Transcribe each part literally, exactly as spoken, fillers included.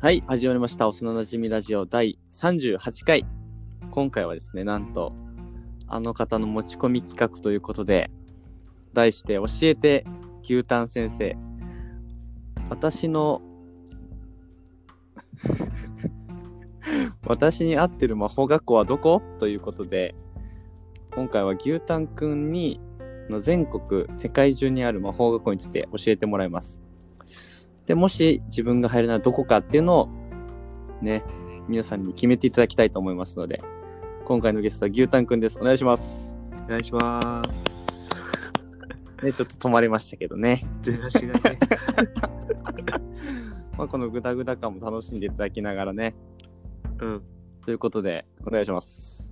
はい、始まりました。幼なじみラジオだいさんじゅうはちかい。今回はですね、なんとあの方の持ち込み企画ということで、題して教えて牛タン先生。私の私に合ってる魔法学校はどこということで、今回は牛タンくんにの全国世界中にある魔法学校について教えてもらいます。で、もし自分が入るならどこかっていうのをね、皆さんに決めていただきたいと思いますので、今回のゲストは牛タンくんです。お願いします。 お願いします。 ね、ちょっと止まりましたけどね。 出だしがね。 まあこのグダグダ感も楽しんでいただきながらね。 うん。 ということで、お願いします。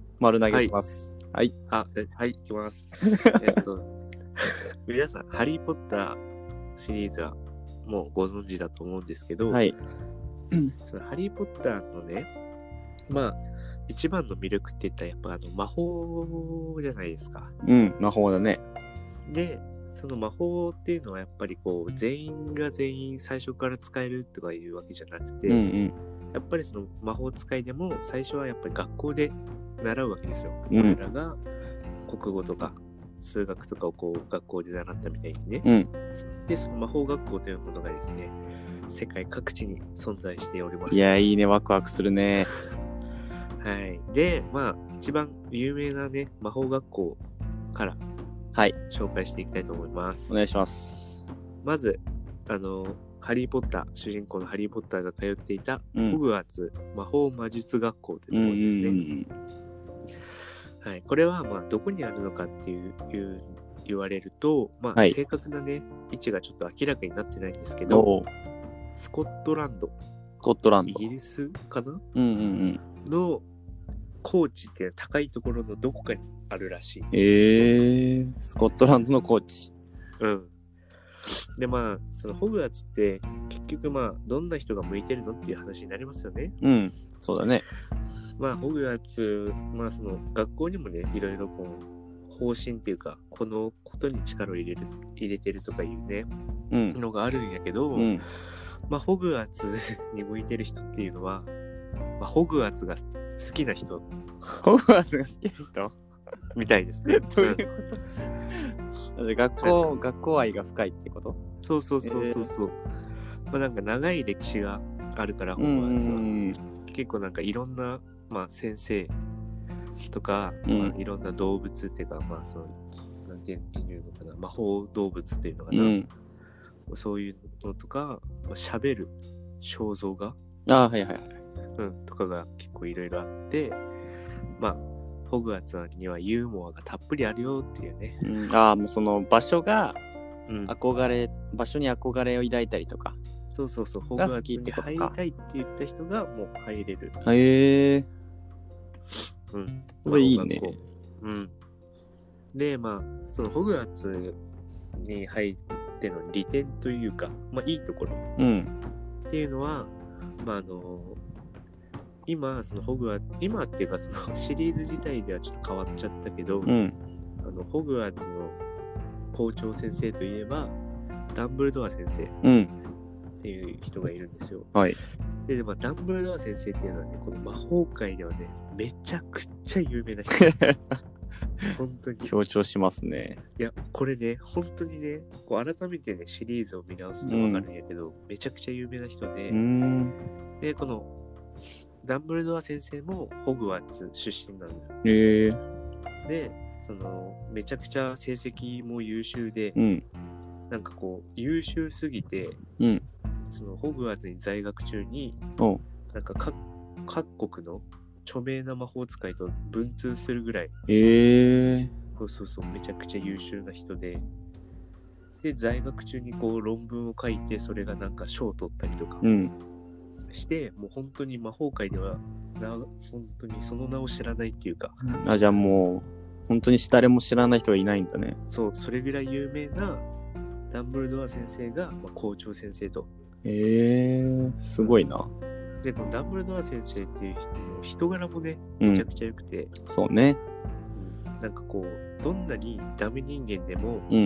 丸投げします。はい。 はい、あ、はい、いきます。えっと、皆さん、ハリーポッターシリーズはもうご存知だと思うんですけど、 はい。 そのハリーポッターのね、まあ、一番の魅力って言ったらやっぱあの魔法じゃないですか。 うん、魔法だね。 で、その魔法っていうのはやっぱりこう、全員が全員最初から使えるとかいうわけじゃなくて、 うんうん。 やっぱりその魔法使いでも最初はやっぱり学校で習うわけですよ。 うん俺らが国語とか数学とかをこう学校で習ったみたいにね。 うん。 で、その魔法学校というものがですね、世界各地に存在しております。 いや、いいね、ワクワクするね。 はい。で、まあ、一番有名なね、魔法学校からはい。 紹介していきたいと思います。 お願いします。 まず、あの、ハリー・ポッター、主人公のハリー・ポッターが通っていた、 うんホグワーツ魔法魔術学校というところですね。 うんうんうんはい。これは、まあ、どこにあるのかっていう、いう言われると、まあ、 はい正確なね、位置がちょっと明らかになってないんですけうん。 ど、 おー、 スコットランド、 スコットランド。 イギリスかなうんうんうん。 の高地っていう高いところのどこかにあるらしい。 えー、スコットランドのコーチ。 うん。で、まあ、そのホグワーツって結局まあ、どんな人が向いてるのっていう話になりますよね。 うん、そうだね。 まあ、ホグワーツ、まあその学校にもね、いろいろこう、方針っていうか、このことに力を入れる、入れてるとかいうね、 うん。 のがあるんやけど、 うん。 まあ、ホグワーツに向いてる人っていうのは、まあ、ホグワーツが好きな人ホグワーツが好きな人みたいですね。 どういうこと、学校、学校愛が深いってこと？ そうそうそうそうそう。まあなんか長い歴史があるから、ホグワーツは。結構なんかいろんな、まあ、先生とか、 うんまあ、いろんな動物っていうか、まあその、なんていうのかな、魔法動物っていうのかな。 うん。 そういうのとか、まあ、喋る肖像画、 あー、はいはいはい。 うん、とかが結構いろいろあって、まあ、ホグワーツにはユーモアがたっぷりあるよっていうね。 うん、ああ、もうその場所がうん、 憧れ、場所に憧れを抱いたりとか。 そうそうそう、ホグワーツに入りたいって言った人がもう入れる。 へえ。 うん。 これいいね。 うん。で、まあ、そのホグワーツに入っての利点というか、まあいいところうん。 っていうのは、まああの、今、そのホグワーツ、今っていうかそのシリーズ自体ではちょっと変わっちゃったけど、 うん。 あの、ホグワーツの校長先生といえば、ダンブルドア先生うん。 っていう人がいるんですよ。 はい。 で、まあ、ダンブルドア先生っていうのはね、この魔法界ではね、めちゃくちゃ有名な人。本当に。 強調しますね。 いや、これね、本当にね、こう改めてね、シリーズを見直すとわかるんやけど、うん、めちゃくちゃ有名な人で、 うーん。 で、この、ダンブルドア先生もホグワーツ出身なんだよ。 へえ。 で、その、めちゃくちゃ成績も優秀で、 うん。 なんかこう、優秀すぎて、 うん。 そのホグワーツに在学中に、 おなんか各各国の著名な魔法使いと文通するぐらい、 へえ。 そうそうそう、めちゃくちゃ優秀な人で、で、在学中にこう論文を書いて、それがなんか賞を取ったりとかして、うん、もう本当に魔法界ではな、本当にその名を知らないっていうか。 あ、じゃあもう、本当に誰も知らない人がいないんだね。 そう、それぐらい有名なダンブルドア先生が、まあ、校長先生と。 へえ、すごいな。 で、このダンブルドア先生っていう人の人柄もね、めちゃくちゃ良くて、 うん、そうね。 なんかこう、どんなにダメ人間でも、 うん、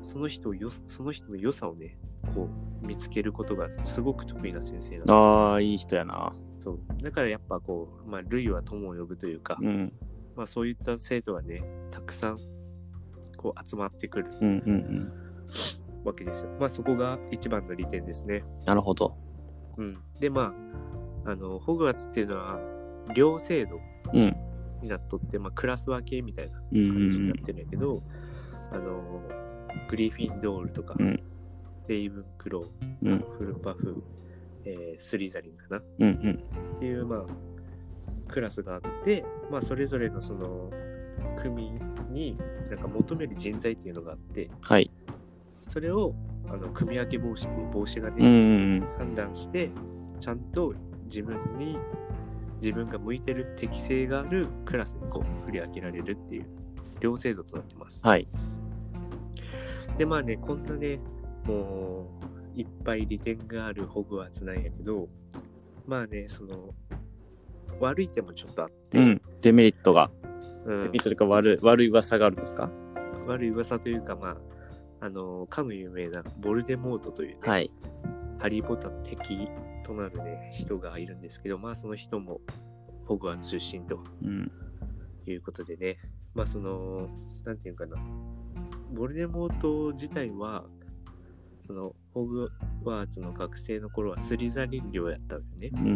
その人をよその人の良さをねこう見つけることがすごく得意な先生なの。 ああ、いい人やな。 そうだからやっぱこう、まあ、類は友を呼ぶというか、 うんまあ、そういった生徒がねたくさんこう集まってくるうんうんうんわけですよ。まあそこが一番の利点ですね。 なるほど。 うん、でまああのホグワーツっていうのは寮制度うんになっとって、まあ、クラス分けみたいなうんうん感じになってるんやけど、あのグリフィンドールとか、 うんレイブンクロー、 うんフルパフ、えースリザリンかなうんうんっていう、まあ、クラスがあって、まあ、それぞれのその組になんか求める人材っていうのがあって、 はい。 それをあの組み分け防止っていう帽子がね、 うんうん判断してちゃんと自分に自分が向いてる適性があるクラスにこう振り分けられるっていう両制度となってます。 はい。 でまあねこんなねもういっぱい利点があるホグワーツなんやけど、まあねその悪い点もちょっとあって、 うん、デメリットが、 うん、 デメリットというか悪い悪い噂があるんですか？ 悪い噂というかまああのかの有名なボルデモートという、ね、 はい、 ハリー・ポッターの敵となるね人がいるんですけど、まあその人もホグワーツ出身ということでね、うん、まあそのなんていうかな、ボルデモート自体はそのホグワーツの学生の頃はスリザリン寮やったんだよね、 うんうん、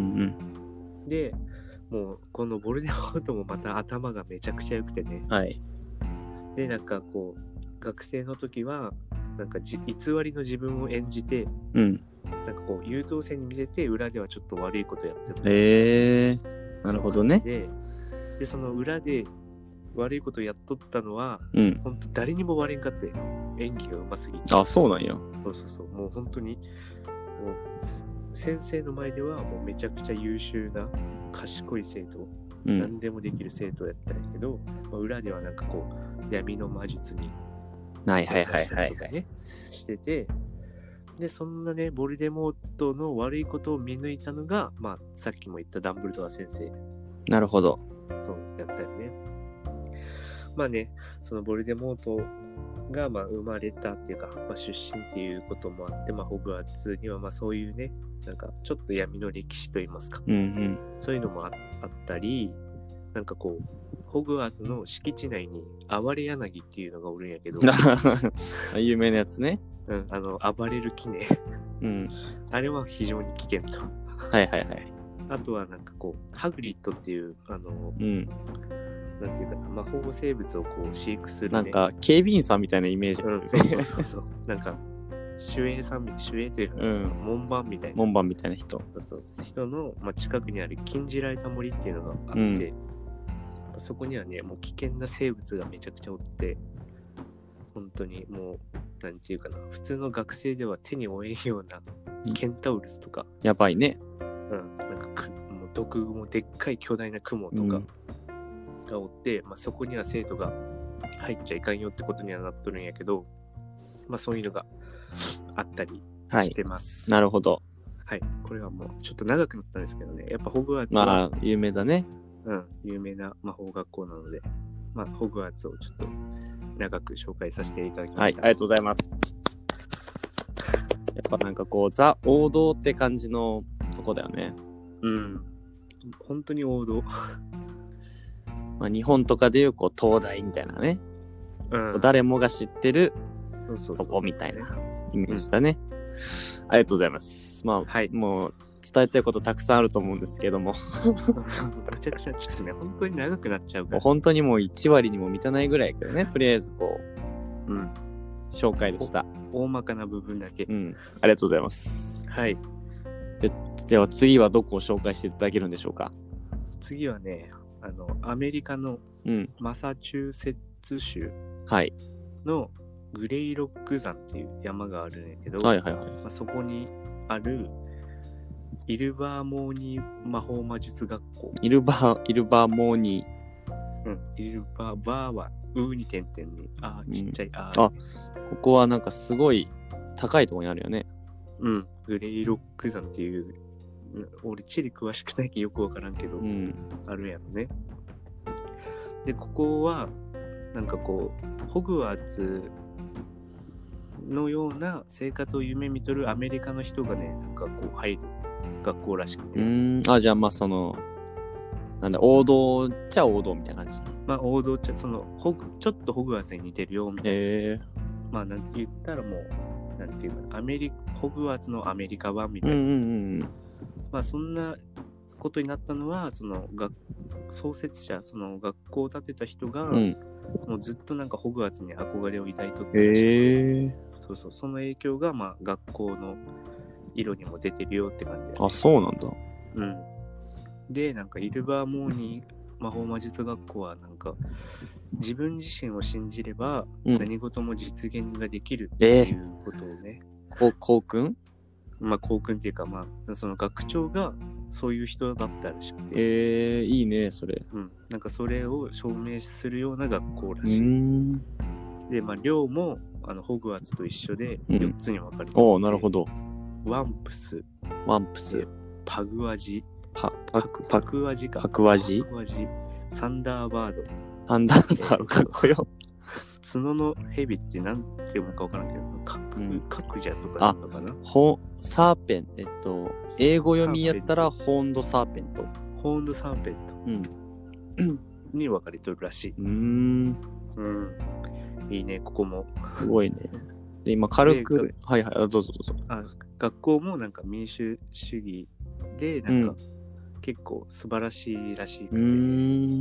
でもうこのボルデモートもまた頭がめちゃくちゃ良くてね、 はい、 でなんかこう学生の時はなんかじ偽りの自分を演じて、 うん、 なんかこう優等生に見せて裏ではちょっと悪いことやってた。 へえー、なるほどね。 で、でその裏で悪いことやっとったのは、 うん、 本当誰にも悪いんかって演技がうますぎて。 あ、そうなんや。 そうそうそう、もう本当にもう先生の前ではもうめちゃくちゃ優秀な賢い生徒、うん、何でもできる生徒やったんやけど、まあ、裏ではなんかこう闇の魔術にはいはいはいはい、 ね、してて、でそんなねボルデモートの悪いことを見抜いたのが、まあ、さっきも言ったダンブルドア先生。 なるほど。 そうやったよね。まあねそのボルデモートがまあ生まれたっていうか、まあ、出身っていうこともあって、まあ、ホグワーツにはまあそういうねなんかちょっと闇の歴史といいますか、 うんうん、 そういうのも あ, あったり、なんかこうホグワーツの敷地内に暴れ柳っていうのがおるんやけど有名なやつね。 うん、あの暴れる木ね、 うん、 あれは非常に危険と。 はいはいはい。 あとはなんかこうハグリッドっていうあの、 うん、 なんていうかな魔法生物をこう飼育する、ね、 なんか警備員さんみたいなイメージ、 うん、そうそうそうそうなんか守衛さんみたいな守衛というか、うん、門番みたいな門番みたいな人そうそう人の、まあ、近くにある禁じられた森っていうのがあって、うん、そこにはねもう危険な生物がめちゃくちゃおって、本当にもうなんていうかな普通の学生では手に負えんようなケンタウルスとか、 うん、やばいね、 うん、なんかくもう毒もでっかい巨大な雲とかがおって、うんまあ、そこには生徒が入っちゃいかんよってことにはなっとるんやけど、まあそういうのがあったりしてます。 はい、なるほど。 はい、これはもうちょっと長くなったんですけどね、やっぱホグワーツは、 まあ、有名だね。 うん、有名な魔法学校なので、まあ、ホグワーツをちょっと長く紹介させていただきました。 はい、ありがとうございます。やっぱなんかこう、ザ・王道って感じのとこだよね。 うん、本当に王道。 まあ、日本とかでいうこう東大みたいなね、うん、誰もが知ってるとこみたいなイメージだね、うん、ありがとうございます。まあ、はい、もう伝えたいことたくさんあると思うんですけどもめちゃくちゃちょっとね本当に長くなっちゃうから、 もう本当にもういち割にも満たないぐらいけどね、とりあえずこう、うん、紹介でした。 大まかな部分だけ、 うん、ありがとうございます。 はい。 で、では次はどこを紹介していただけるんでしょうか。 次はねあのアメリカのマサチューセッツ州のグレイロック山っていう山があるんやけど、 はいはいはい、 まあ、そこにあるイルバーモーニー魔法魔術学校。 イルバーイルバーモーニーうんイルバーバーはウーに点々にあちっちゃい、うん、ああここはなんかすごい高いところにあるよね。 うんグレイロック山っていう、俺地理詳しくないけどよくわからんけど、うん、あるやろね。でここはなんかこうホグワーツのような生活を夢見とるアメリカの人がね、なんかこう入る学校らしくて。 うーん、あ、じゃあまあその、なんだ、王道っちゃ王道みたいな感じ。 まあ王道っちゃ、その、ほちょっとホグワーツに似てるよみたいな。 へえ。 まあなんて言ったらもう、なんていうか、アメリカ、ホグワーツのアメリカ版みたいな。 うんうんうん。 まあそんなことになったのは、その学創設者、その学校を建てた人が、うん、もうずっとなんかホグワーツに憧れを抱いとったらしくて、へえ。そうそう、その影響がまあ学校の色にも出てるよって感じ、ね。 あ、そうなんだ。 うん。で、なんかイルバーモーニー魔法魔術学校はなんか自分自身を信じれば何事も実現ができるっていうことをね。 こう、こうくんまあ、こうくんっていうか、まあ、その学長がそういう人だったらしくて。 えー、いいね、それ。 うん。なんかそれを証明するような学校らしい。うん。で、まあ、寮もあのホグワーツと一緒でよっつに分かれていて、うん、 おー、なるほど。 ワンプス。 ワンプス。 パグワジ。 パ、パク、 パクワジか。 パクワジ。 パクワジ。サンダーバード。 サンダーバード、かっこよ。 角の蛇ってなんて読むか分からんけど、かく、うん、かくじゃとかなのかな。 ほ、サーペン、えっと、英語読みやったらホーンドサーペント。 ホーンドサーペント。うん。に分かれとるらしい。うーん。うん。いいね、ここも。 すごいね。で、今軽く、はいはい、どうぞどうぞ。 あ、学校もなんか民主主義で、なんか、結構素晴らしいらしくて。うん。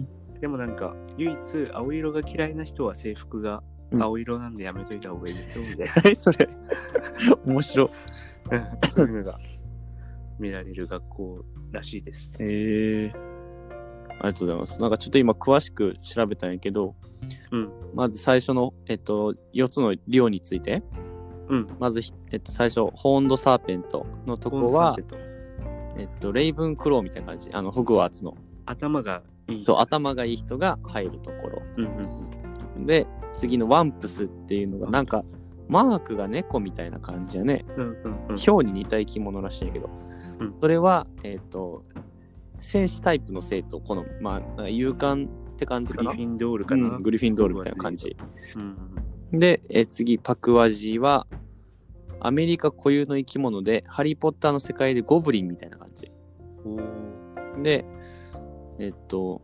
でもなんか唯一青色が嫌いな人は制服が青色なんでやめといた方がいいですよみたいな。 何それ面白そういうのが見られる学校らしいです。 へえー、ありがとうございます。なんかちょっと今詳しく調べたんやけど、うん、まず最初のえっとよっつの寮について、うん、まずえっと最初ホーンドサーペントのとこはえっとレイブンクローみたいな感じ、あのホグワーツの頭がいい人、頭がいい人が入るところ、うんうんうん、で次のワンプスっていうのがなんかマークが猫みたいな感じやね、うんうんうん、ヒョウに似た生き物らしいんやけど、うん、それはえっと戦士タイプの生徒、このまあ勇敢って感じかな、 グリフィンドールかな、 うん、グリフィンドールみたいな感じ、うんうん、でえ次パクワジはアメリカ固有の生き物でハリーポッターの世界でゴブリンみたいな感じで、えっと、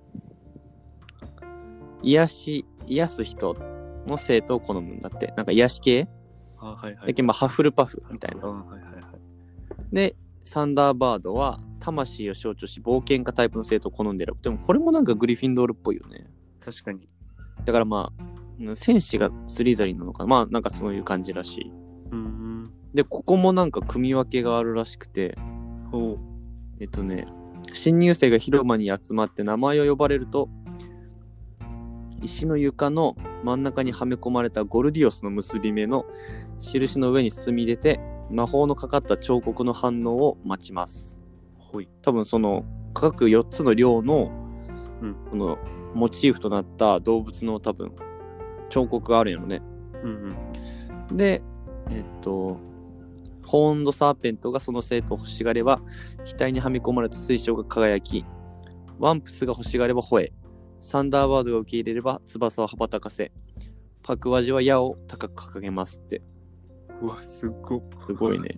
癒し、癒す人の生徒を好むんだって。なんか癒し系、あ、はいはい。だけどまあハッフルパフみたいな。あ、はいはいはい。で、サンダーバードは魂を象徴し冒険家タイプの生徒を好んで選ぶ。でもこれもなんかグリフィンドールっぽいよね。 確かに。 だからまあ、戦士がスリザリンなのかな。まあなんかそういう感じらしい。うん。で、ここもなんか組み分けがあるらしくて。ほう。えっとね、新入生が広間に集まって名前を呼ばれると石の床の真ん中にはめ込まれたゴルディオスの結び目の印の上に進み出て魔法のかかった彫刻の反応を待ちます。ほい。多分その各よっつの寮の、うん、そのモチーフとなった動物の多分彫刻があるんやろね。うんうん、で、えっとホーンドサーペントがその生徒を欲しがれば額にはめ込まれた水晶が輝き、ワンプスが欲しがれば吠え、サンダーバードが受け入れれば翼を羽ばたかせ、パクワジは矢を高く掲げますって。 うわ、すごい。 すごいね。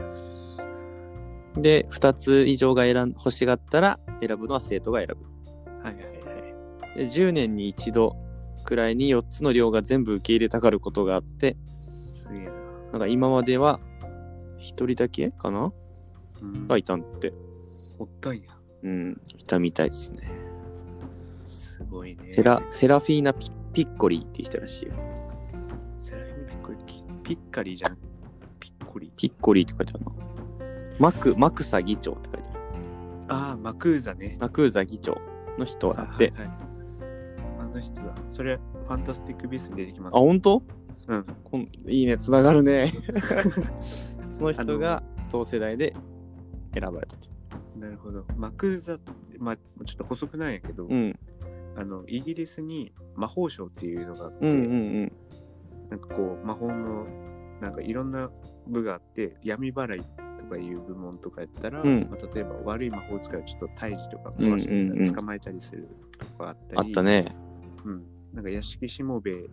で、ふたつ以上が選ん欲しがったら選ぶのは生徒が選ぶ。はいはいはい。で、じゅうねんに一度くらいによっつの寮が全部受け入れたがることがあって、すげえな。なんか今までは一人だけかな、うん、がいたんって。 おったんや。 うん、いたみたいですね。 すごいね。 セラ、セラフィーナピ・ピッコリーっていう人らしいよ。 セラフィーナピッコリー、ピッカリーじゃん。ピッコリー。 ピッコリーって書いてあるな。マク、マクサ議長って書いてある。 ああ、マクーザね。 マクーザ議長の人だって。はいはい、 あの人だ。それ、ファンタスティックビースに出てきます。 あ、ほんと？ うん。 こんいいね、つながるね。その人が同世代で選ばれたと。 なるほど。マクーザって、まあ、ちょっと補足なんやけど、うん、あのイギリスに魔法省っていうのがあって、うんうんうん、なんかこう魔法のなんかいろんな部があって、闇払いとかいう部門とかやったら、うんまあ、例えば悪い魔法使いをちょっと退治とか壊して、うんうんうん、捕まえたりするとかあったり、 あったね。 うん。なんか屋敷しもべ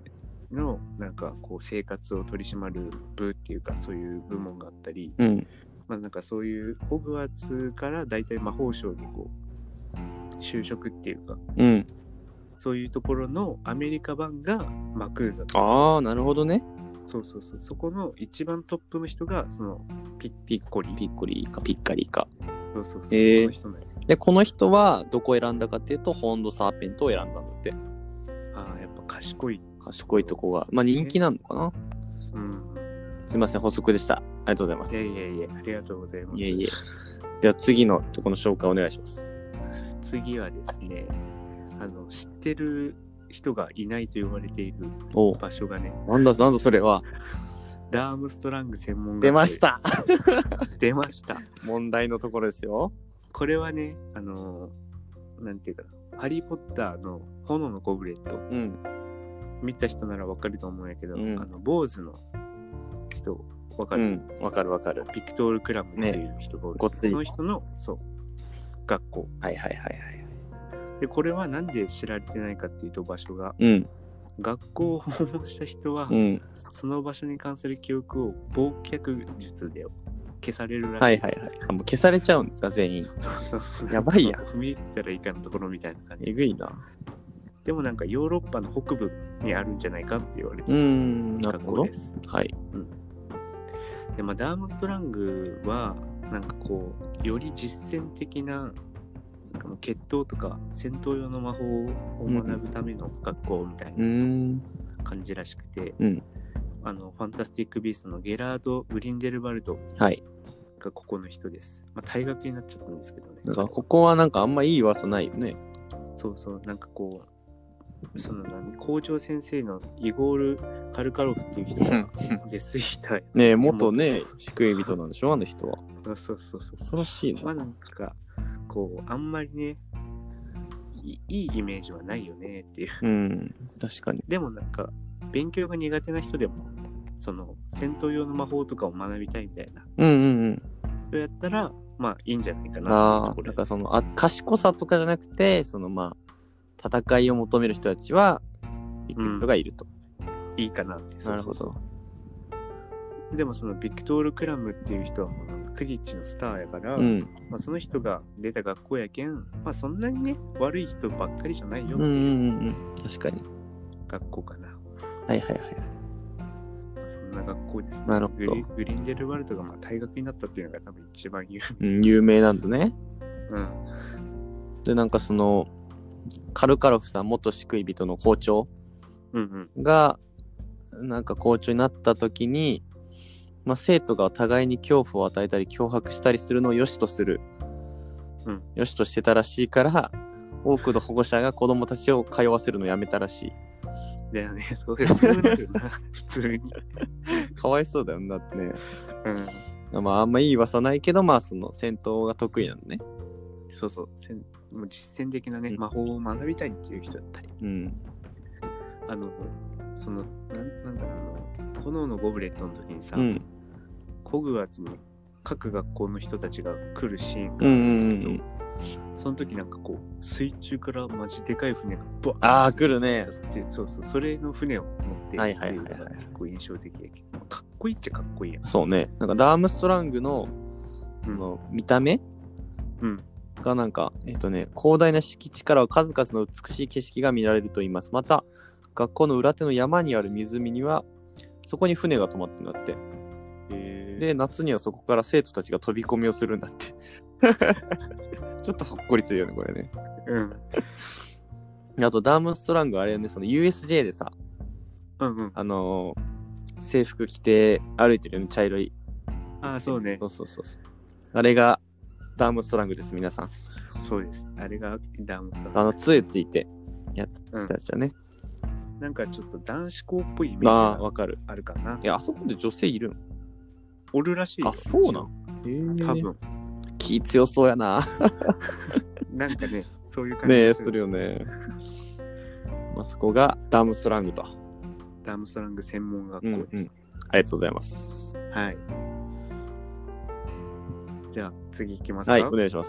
のなんかこう生活を取り締まる部っていうかそういう部門があったり、 うん、 まあなんかそういうホグワーツからだいたい魔法省にこう就職っていうか、 うん、 そういうところのアメリカ版がマクーザ。 ああ、なるほどね。 そうそうそう、そこの一番トップの人がそのピッピッコリピッコリかピッカリか。 そうそうそう、 えー、 その人ね。 でこの人はどこを選んだかっていうとホーンドサーペントを選んだんだって。 ああ、やっぱ賢い賢いとこがまあ人気なのかな。 うん。 すいません、補足でした。ありがとうございます。 いやいやいや、ありがとうございます。 いえいえ。では次のとこの紹介お願いします。 次はですね、あの知ってる人がいないと言われている場所がね。 なんだなんだそれは。 ダームストラング専門学校。 出ました。 出ました。 問題のところですよ。 これはね、あのなんていうかな、ハリーポッターの炎のゴブレット、うん、見た人ならわかると思うんやけど、うん、あの坊主の人わかる？うん、 わかるわかる。 ビクトール・クラムっていう人がおる、ね、その人のそう学校。 はいはいはいはい。 でこれはなんで知られてないかっていうと、場所が、 うん、 学校を訪問した人は、うん、その場所に関する記憶を忘却術で消されるらしい。 はいはいはい。あ、もう消されちゃうんですか全員。 そうそうやばいや。 踏み入ったらいかんところみたいな感じ。 えぐいな。 でもなんかヨーロッパの北部にあるんじゃないかって言われてる学校です。 はい。 うん、でまあダームストラングはなんかこうより実践的な決闘とか戦闘用の魔法を学ぶための学校みたいな感じらしくて、 うん、 あのファンタスティック・ビーストのゲラード・グリンデルバルトがここの人です。まあ退学になっちゃったんですけどね。 だからここはなんかあんまいい噂ないよね。 そうそう、なんかこうその何校長先生のイゴール・カルカロフっていう人がデスイーターねえ元ね救い人なんでしょあの人は。 そうそうそうそう。 恐ろしいな。 まあなんかこうあんまりねいいイメージはないよねっていう。 うん、確かに。 でもなんか勉強が苦手な人でもその戦闘用の魔法とかを学びたいみたいな。 うんうんうん。 そうやったらまあいいんじゃないかな。 ああ、なんかそのあ賢さとかじゃなくてそのまあ戦いを求める人たちは行く人がいると、 うん、いいかなって。 なるほど。 でもそのビクトール・クラムっていう人はもうなんかクリッチのスターやから、 うんまあ、その人が出た学校やけん、まあそんなにね悪い人ばっかりじゃないよっていう、 うんうんうん、確かに学校かな。 はいはいはい。 そんな学校ですね。 なるほど。 グリ、グリンデルワルトがまあ退学になったっていうのが多分一番有名、 うん、有名なんだね。 うん。 でなんかそのカルカロフさん元救い人の校長が、うんうん、なんか校長になった時に、まあ、生徒が互いに恐怖を与えたり脅迫したりするのを良しとする、 うん、 良しとしてたらしいから多くの保護者が子供たちを通わせるのをやめたらしい。 だよね、そうそうなるな普通にかわいそうだよなってね。 うん。 まああんまいい噂ないけど、まあその戦闘が得意なのね。 そうそう、せんもう実践的なね、うん、魔法を学びたいっていう人だったり、 うん、 あのそのなんなんだろう、あの炎のゴブレットの時にさ、 うん、 ホグワーツに各学校の人たちが来るシーンがあるんだけど、うんうんうん、その時なんかこう水中からマジでかい船がバーッああ来るね。 そうそう、それの船を乗っているっていうのが結構印象的で、かっこいいっちゃかっこいいやん。 そうね、なんかダームストラングの、うん、の見た目、 うん、 がなんかえっとね広大な敷地からは数々の美しい景色が見られると言います。また学校の裏手の山にある湖にはそこに船が止まってるんだって。で夏にはそこから生徒たちが飛び込みをするんだってちょっとほっこりするよねこれね。 うん。 あとダームストラングあれね、その ユーエスジェー でさ、 うんうん、 あのー、制服着て歩いてるよね、茶色い。 ああそうね。 そうそうそうそう。あれがダームストラングです皆さん。 そうです。あれがダームストラング。 あの杖ついてやったやつだね。 うん、なんかちょっと男子校っぽいイメージがわかる。 あるかな。 いやあそこで女性いるん？ おるらしいよ。 あそうなん。 へー多分。 気強そうやな。 なんかね、そういう感じねえするよね。まあそこがダームストラングと。 ダームストラング専門学校です。うんうん、 ありがとうございます。 はい。じゃあ次行きますか。 はい、お願いします。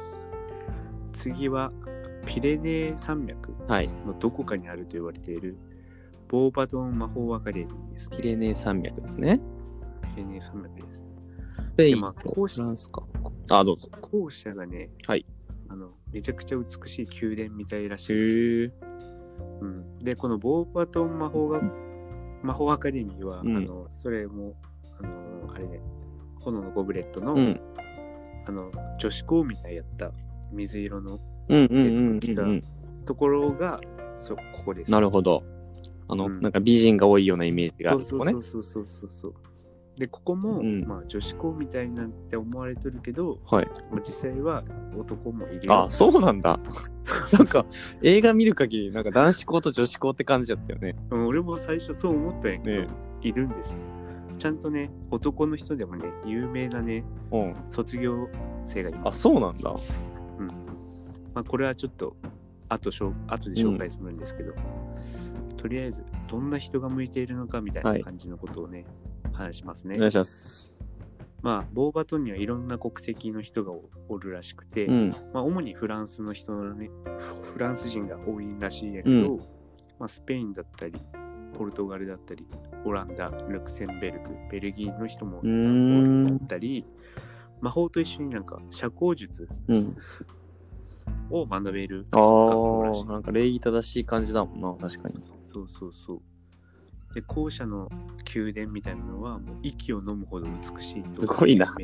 次はピレネー山脈のどこかにあると言われているボーバトン魔法アカデミーですね。 ピレネー山脈ですね。 ピレネー山脈です。 スペインまあ、 と校舎フランスか。あ、どうぞ。 校舎がね、 はい。 あの、めちゃくちゃ美しい宮殿みたいらしい。 へえ。 うん。で、このボーバトン魔法が、魔法アカデミーは、 うん、 あの、それも、あの、あれね、炎のゴブレットの、 うん、あの、女子校みたいやった水色の制服着たところが、そう、ここです。 なるほど。あの、 うん、 なんか美人が多いようなイメージがあるとこね。 そうそうそうそうそう。で、ここも、うん、まあ、女子校みたいなんて思われてるけど、 はい。 まあ、実際は男もいるよ。 あ、そうなんだ。なんか、映画見る限り、なんか男子校と女子校って感じだったよね。 うん、俺も最初そう思ったんやけど、ね、いるんです。ちゃんとね、男の人でもね、有名なね、うん、卒業生がいます。 あ、そうなんだ。 うん。まあ、これはちょっと、後しょ、後で紹介するんですけど、うん、とりあえず、どんな人が向いているのかみたいな感じのことをね、はい、話しますね。 お願いします。 まあ、ボーバトンにはいろんな国籍の人が お, おるらしくて、うん、まあ、主にフランスの人のね、フランス人が多いらしいんやけど、うん、まあ、スペインだったり、ポルトガルだったり、オランダ、ルクセンベルク、ベルギーの人もだったり、魔法と一緒になんか社交術を学べる学校らしい。 ああ、なんか礼儀正しい感じだもんな、確かに。 そうそうそう。で、校舎の宮殿みたいなのはもう息を飲むほど美しいと。 すごいな。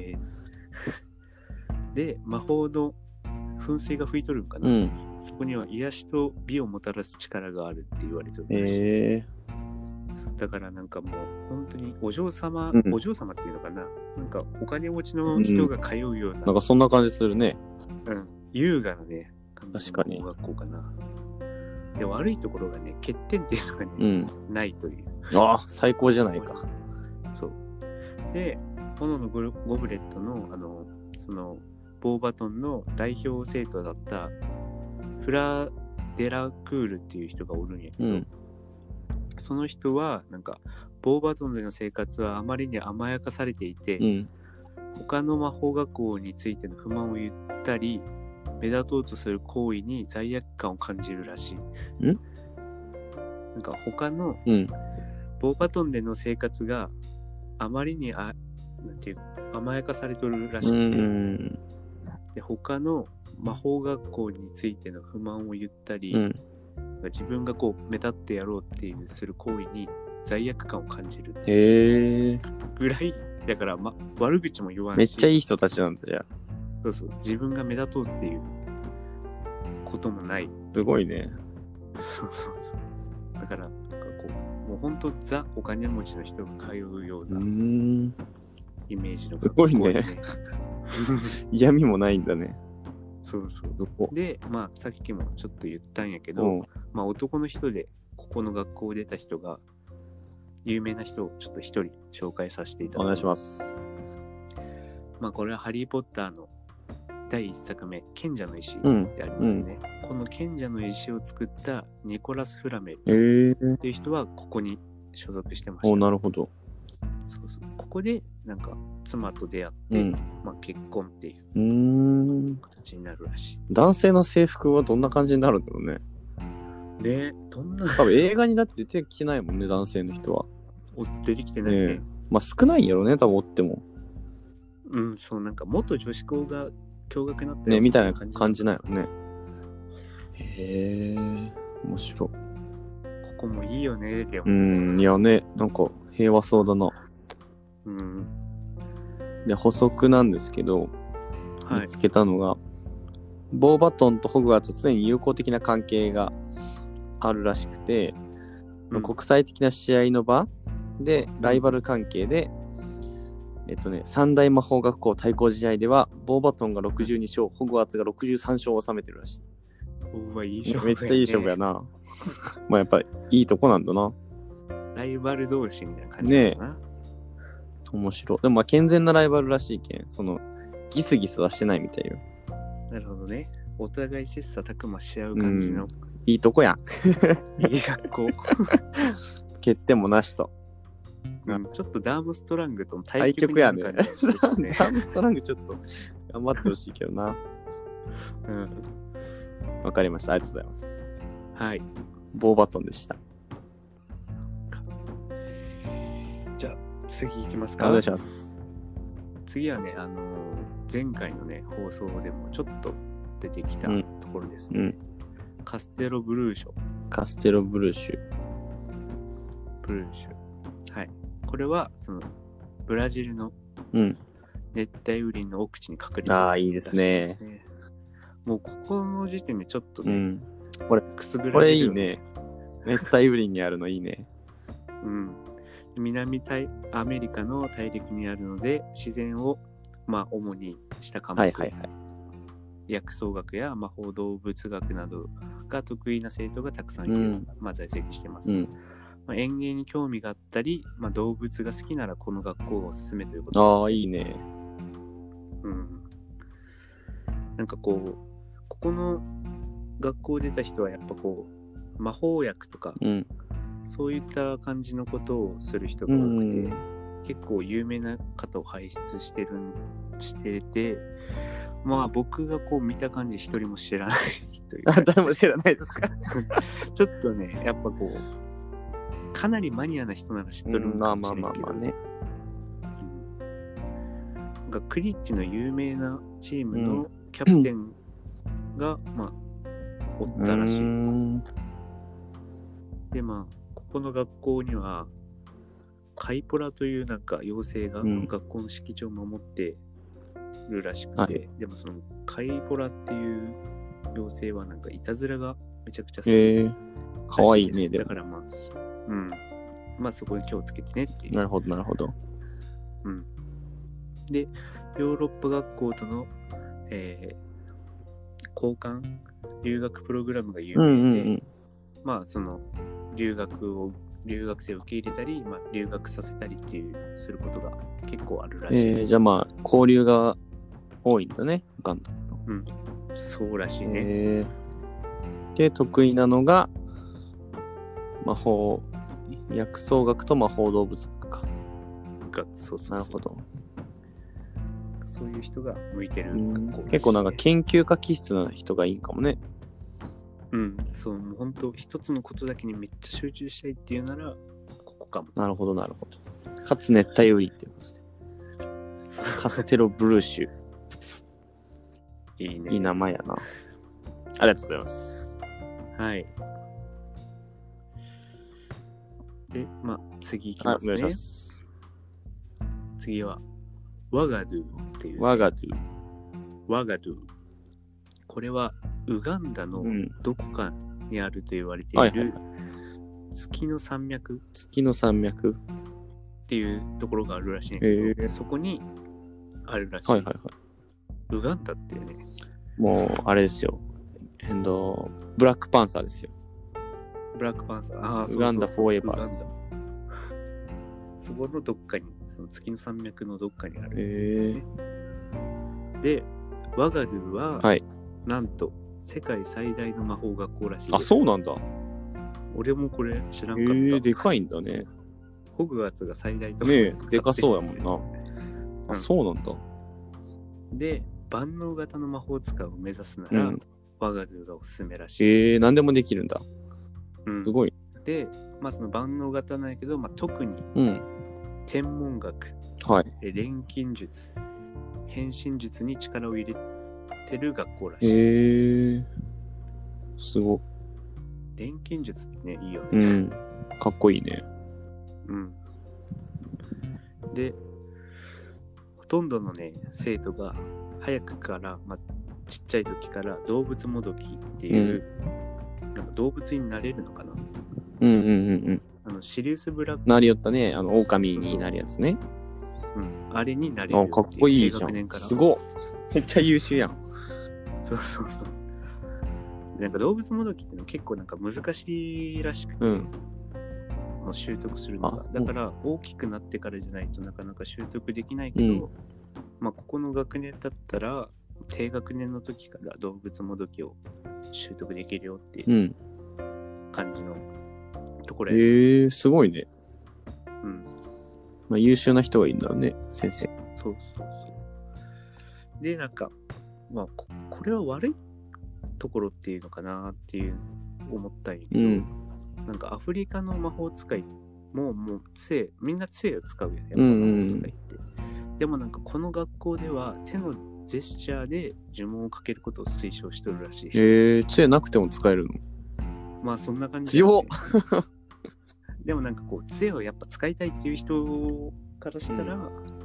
で、魔法の噴水が吹いとるんかな、うん、そこには癒しと美をもたらす力があるって言われてるらしい。えー、だからなんかもう本当にお嬢様、うん、お嬢様っていうのかな、なんかお金持ちの人が通うような、うん、 なんかそんな感じするね。 うん、優雅なね、確かに学校かな。で、悪いところがね、欠点っていうのがね、うん、ないという。 ああ、最高じゃないか。 そう。で、炎のゴブレットの、あの、その、ボーバトンの代表生徒だったフラ・デラクールっていう人がおるんやけど、うん、その人は、なんか、ボーバトンでの生活はあまりに甘やかされていて、うん、他の魔法学校についての不満を言ったり、目立とうとする行為に罪悪感を感じるらしい。んなんか他の、うんボーバトンでの生活があまりにあなんていう甘やかされとるらしくて、うんで他の魔法学校についての不満を言ったり、うん、自分がこう目立ってやろうっていうする行為に罪悪感を感じるへぐらいだから、ま、悪口も言わんし、 めっちゃいい人たちなんだじゃあ。 そうそう、自分が目立とうっていうこともない。 すごいね。 そうそうそう。だからもう本当ザお金持ちの人が通うようなイメージの、 ね、すごいね。嫌味もないんだね。 そうそう。で、まあさっきもちょっと言ったんやけど、まあ男の人でここの学校を出た人が有名な人をちょっと一人紹介させていただきます。 お願いします。 まあこれはハリーポッターのだいいっさくめ、賢者の石でありますよね、うんうん、この賢者の石を作ったニコラス・フラメルっていう人はここに所属してました。 お、なるほど。 そうそう。ここでなんか妻と出会って、うん、まあ、結婚っていう形になるらしい。 男性の制服はどんな感じになるんだろうね。 ね、どんな。 多分映画になって出てきてないもんね、男性の人は。 お出てきてないね。ね、 まあ少ないんやろね、多分おっても。 うん、そう、なんか元女子校が驚愕になってね、みたいな感じなんやろね。へえ、面白い。ここもいいよね、でも。 うん、いやね、なんか平和そうだな。 うん。 で、補足なんですけど、はい、見つけたのが、ボーバトンとホグワーツは常に友好的な関係があるらしくて、うん、国際的な試合の場でライバル関係で、えっとね、三大魔法学校対抗試合では、ボーバトンがろくじゅうにしょう、ホグワーツがろくじゅうさんしょうを収めてるらしい。 うわ、いい勝負、 ね。めっちゃいい勝負やな。まあやっぱりいいとこなんだな。 ライバル同士みたいな感じだな。ねえ。面白い。でもまあ健全なライバルらしいけん、その、ギスギスはしてないみたいよ。 なるほどね。お互い切磋琢磨し合う感じの。 いいとこやん。 いい学校。 欠点もなしと。 うん、ちょっとダームストラングとの対局やね。ダームストラングちょっと頑張ってほしいけどな。うん。わかりました。ありがとうございます。 はい。 ボーバトンでした。 次行きますか。 お願いします。 次はね、あのー、前回のね、放送でもちょっと出てきたところですね。うん、カステロブルーシュ。 カステロブルーシュ。 ブルーシュ。はい。これは、その、ブラジルの熱帯雨林の奥地に隠れている、 うん。ああ、いいですね。 もう、ここの時点でちょっとね、うん、 これ、くすぐられる。これいいね。熱帯雨林にあるのいいね。 うん。南アメリカの大陸にあるので、自然を、まあ、主にした科目、はいはいはい、薬草学や魔法動物学などが得意な生徒がたくさんいる、うん、まあ、在籍してます。うん、まあ、園芸に興味があったり、まあ、動物が好きならこの学校をおすすめということです、ね。 ああ、いいね。 うん。なんかこう、ここの学校出た人はやっぱこう、魔法薬とか、うん、そういった感じのことをする人が多くて、うん、結構有名な方を輩出してるしてて、まあ僕がこう見た感じ一人も知らない人いる。 誰も知らないですか？ ちょっとね、やっぱこうかなりマニアな人なら知っとるのかもしれないけど、うん、まあまあまあまあね。なんかクリッチの有名なチームのキャプテンが、うん、まあおったらしい。でまあここの学校にはカイポラというなんか妖精が学校の敷地を守ってるらしくて、うんはい、でもそのカイポラっていう妖精はなんかいたずらがめちゃくちゃ好きで、えー、 かわいいね。 だからまあうんまあそこに気をつけてねっていう。 なるほどなるほど。 うん。でヨーロッパ学校との、えー、交換留学プログラムが有名で、うんうんうん、まあその留学を留学生を受け入れたり、まあ、留学させたりっていうすることが結構あるらしい。 えー、じゃあまあ交流が多いんだね、監督の。 うん、そうらしいね。 えー、で得意なのが魔法薬草学と魔法動物学か。 がそうそうそう。 なるほど。 そういう人が向いてる学校、ね、結構なんか研究家気質な人がいいかもね。 うん、そう、もう本当一つのことだけにめっちゃ集中したいっていうならここかも。 なるほどなるほど。かつ熱帯雨林って言うんですね。カステロブルーシュ。 いいね。 いい名前やな。ありがとうございます。 はい。で、まあ次いきますね。お願いします。次はワガドゥっていう、ね。 ワガドゥ。 ワガドゥ。これはウガンダのどこかにあると言われている月の山脈、 月の山脈っていうところがあるらしいんだけど、えー、そこにあるらしい。はいはいはい。ウガンダってね、 もうあれですよ。えっとブラックパンサーですよ。 ブラックパンサー。ああ、そうそう。 ウガンダフォーエバーです。 そこのどっかに、その月の山脈のどっかにあるんですよね。えー、で、ワガドゥは、はい、なんと世界最大の魔法学校らしいです。 あ、そうなんだ。 俺もこれ知らんかった。えー、でかいんだね。 ホグワーツが最大とねえ、でかそうやもんな。あ、うん、そうなんだ。 で、万能型の魔法使いを目指すなら、うん、ワガドゥがおすすめらしい。 えー、何でもできるんだ。うん、すごい。 で、まあその万能型なんやけど、まあ、特に、うん、天文学、はい、錬金術、変身術に力を入れてる学校らしい。 へえー、すごい。 錬金術ってね、いいよね。 うん、かっこいいね。 うん。で、ほとんどのね、生徒が早くから、まあ、ちっちゃい時から動物もどきっていう、うん、なんか動物になれるのかな。 うんうんうんうん。 あのシリウスブラック。 なりよったね。あの、狼になるやつね。 うん。あれになれるっていう。 あ、かっこいいじゃん。すごっ。めっちゃ優秀やん。 そうそうそう。なんか動物もどきってのは結構なんか難しいらしくて、うん、もう習得するのが。だから大きくなってからじゃないとなかなか習得できないけど、うん、まあここの学年だったら低学年の時から動物もどきを習得できるよっていう感じのところや、ね。 えー、すごいね。うん。まあ優秀な人がいいんだろうね、先生。 そうそうそう。で、なんか、まあこ、これは悪いところっていうのかなっていう思ったんやけど、うん、なんかアフリカの魔法使いもうもう杖、みんな杖を使うよね。やっぱ魔法使いって。うんうん、でもなんかこの学校では手のジェスチャーで呪文をかけることを推奨しとるらしい。 えー、杖なくても使えるの？ まあそんな感じ、ね。 強っでもなんかこう杖をやっぱ使いたいっていう人からしたら、うん、